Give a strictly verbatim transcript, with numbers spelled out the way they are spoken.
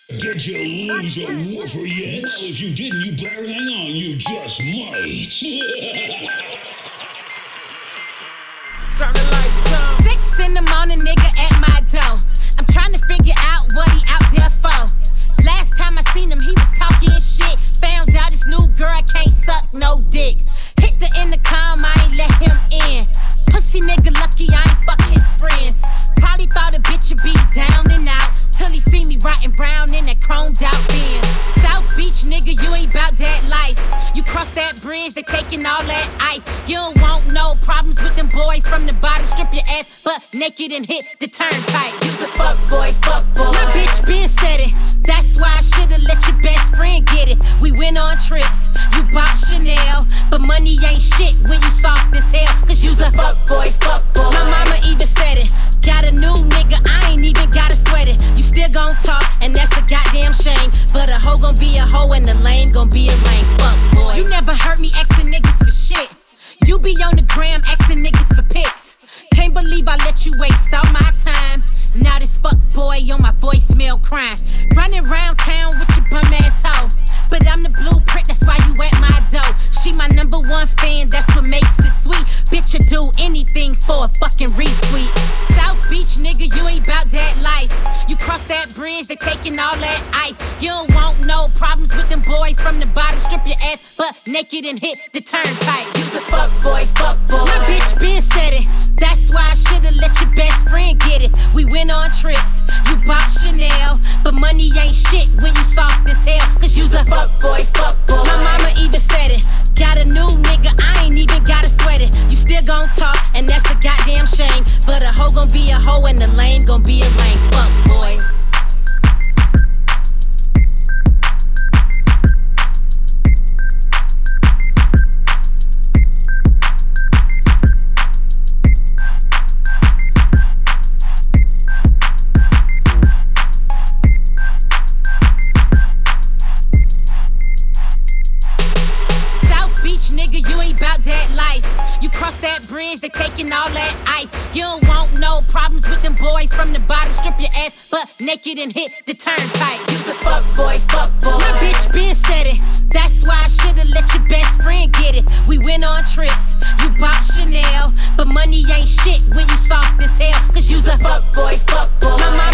Did you lose a woofer yet? Well, if you didn't, you better hang on. You just might. Turn the lights on. Six in the morning, nigga at my door. I'm trying to figure out what he out there for. Last time I seen him, he was talking shit. Found out his new girl can't suck no dick. Hit the intercom, I ain't let him in. Pussy nigga lucky I ain't fuck his friends. Probably thought a bitch would be down and out till he see me riding brown in that chromed out Benz. South Beach nigga, you ain't bout that life. You cross that bridge, they taking all that ice. You don't want no problems with them boys from the bottom. Strip your ass butt naked and hit the turnpike. You's a fuck boy, fuck boy. My bitch been said it. That's why I shoulda let your best friend get it. We went on trips, you bought Chanel, but money ain't shit when you soft as hell. Cause you's a fuck boy, fuck boy. My mama even said it. Got a new nigga, I ain't even gotta sweat it. You still gon' talk, and that's a goddamn shame. But a hoe gon' be a hoe, and the lame gon' be a lame. Fuck boy. You never heard me asking niggas for shit. You be on the gram asking niggas for pics. Can't believe I let you waste all my time. Now this fuck boy on my voicemail crying. Running around town with your bum ass hoe. But I'm the blueprint, that's why you at my door. She my number one fan, that's what makes it sweet. Bitch, you do anything for a fucking retweet. South Beach nigga, you ain't bout that life. You cross that bridge, they taking all that ice. You don't want no problems with them boys from the bottom. Strip your ass butt naked and hit the turnpike. You's a fuck boy, fuck boy. My bitch been said it. That's why I shoulda let your best friend get it. We went on trips, you bought Chanel, but money ain't shit when you soft as hell. Cause you's a fuck boy, fuck boy. My mama even said it. Got a new nigga, I ain't even gotta sweat it. You still gon' talk, and that's a goddamn shame. But a hoe gon' be a hoe, and the lame gon' be a lame. Fuck boy. Nigga, you ain't bout that life. You cross that bridge, they taking all that ice. You don't want no problems with them boys from the bottom. Strip your ass butt naked and hit the turnpike. You's a fuck boy, fuck boy. My bitch been said it. That's why I shoulda let your best friend get it. We went on trips, you bought Chanel, but money ain't shit when you soft as hell. Cause you's a fuck boy, fuck boy. My